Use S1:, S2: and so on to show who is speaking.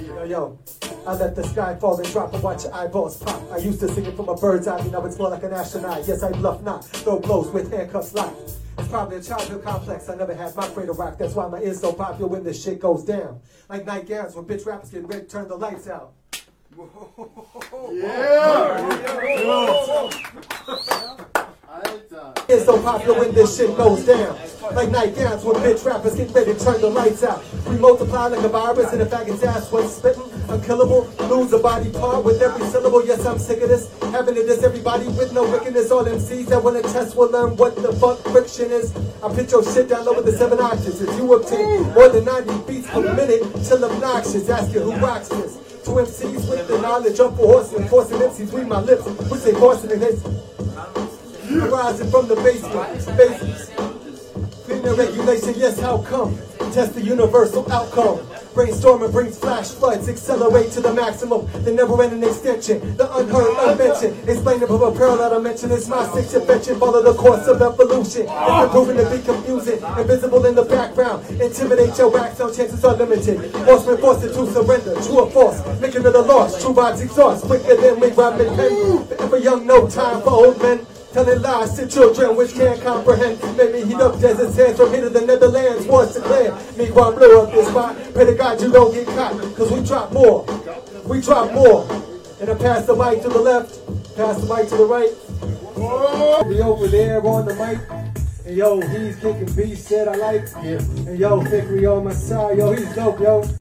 S1: Yo, I let the sky fall and drop and watch your eyeballs pop. I used to sing it from a bird's eye, now it's more like an astronaut. Yes, I bluff not, throw blows with handcuffs locked. It's probably a childhood complex. I never had my afraid of rock. That's why my ears so popular when this shit goes down. Like nightgowns when bitch rappers get ready to turn the lights out. It's so popular when this shit goes down. Like nightgowns when bitch rappers get ready to turn the lights out. We multiply like a virus in a faggot's ass when spitting. Unkillable, lose a body part with every syllable. Yes, I'm sick of this. Having to diss everybody with no wickedness. All MCs that wanna test will learn what the fuck friction is. I pitch your shit down low with the 7 octaves. If you obtain more than 90 beats per minute, till obnoxious. Ask you who rocks this. Two MCs with the knowledge of forcing MCs read my lips. We say forcing and hits. Rising from the basement. Cleaner regulation, yes, how come? Test the universal outcome. Brainstorming brings flash floods, accelerate to the maximum. The never-ending extension, the unheard, unmentioned. Explain it from a parallel dimension. It's my sixth invention. Follow the course of evolution. It's proven to be confusing, invisible in the background. Intimidate your back, so chances are limited. Horsemen forced to surrender, true or false. Making it a loss, true vibes exhaust. Quicker than we rhyme and pen. Forever young, no time for old men. Telling lies to children which can't comprehend. Made me heat up desert sands from here to the Netherlands. Wars declare. Meanwhile, blow up this spot. Pray to God you don't get caught. Cause we drop more. We drop more. And I pass the mic to the left. Pass the mic to the right. We over there on the mic. And yo, he's kicking beats that I like. And yo, Hickory on my side. Yo, he's dope, yo.